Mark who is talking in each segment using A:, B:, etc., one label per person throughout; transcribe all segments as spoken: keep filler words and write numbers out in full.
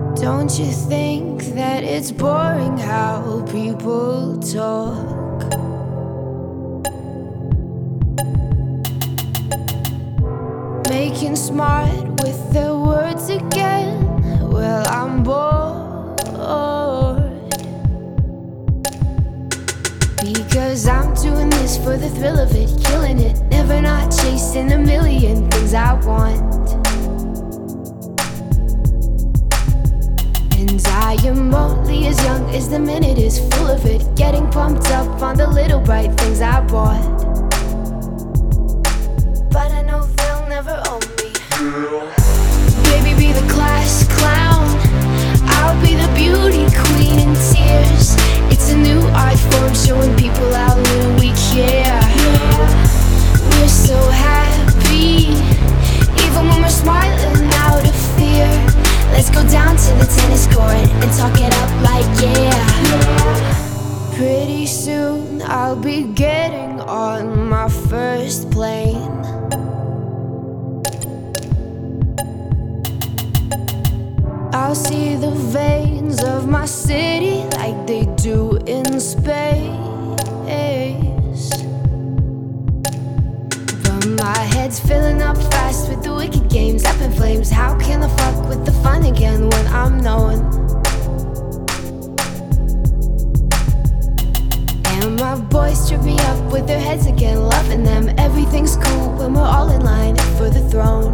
A: Don't you think that it's boring how people talk? Making smart with their words again. Well, I'm bored, because I'm doing this for the thrill of it, killing it, never not chasing a million things I want. And I am only as young as the minute is full of it, getting pumped up on the little bright things I bought. But I know they'll never own me. Baby, be the class clown, I'll be the beauty queen in tears. It's a new art form showing people how little we care. We're so happy, even when we're smiling out of fear. Let's go down to the tennis court and talk it up like yeah. Pretty soon I'll be getting on my first plane. I'll see the veins of my city like they do in space. But my head's filling up fast with the wicked games up in flames. How can I fuck with the fun again when I'm knowing? And my boys trip me up with their heads again, loving them. Everything's cool when we're all in line for the throne.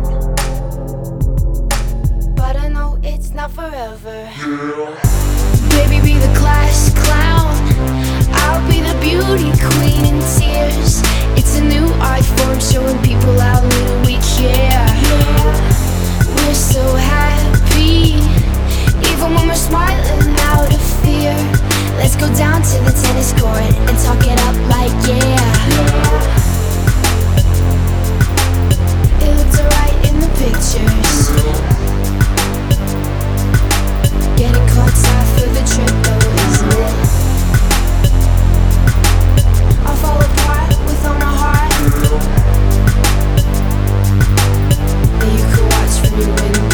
A: But I know it's not forever. Baby, be the class clown, I'll be the beauty queen in tears. It's a new art form showing people how little we care. We're so happy, even when we're smiling out of fear. Let's go down to the tennis court and talk it up like yeah. It looked alright in the pictures, getting caught side for the trip though, isn't it? I'll fall apart with on a heart that you could watch from your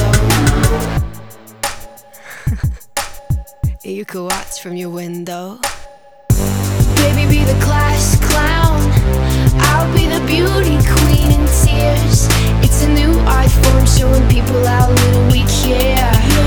A: window. Yeah, you could watch from your window. Baby, be the class clown, I'll be the beauty queen in tears. It's a new art form showing people how little we care.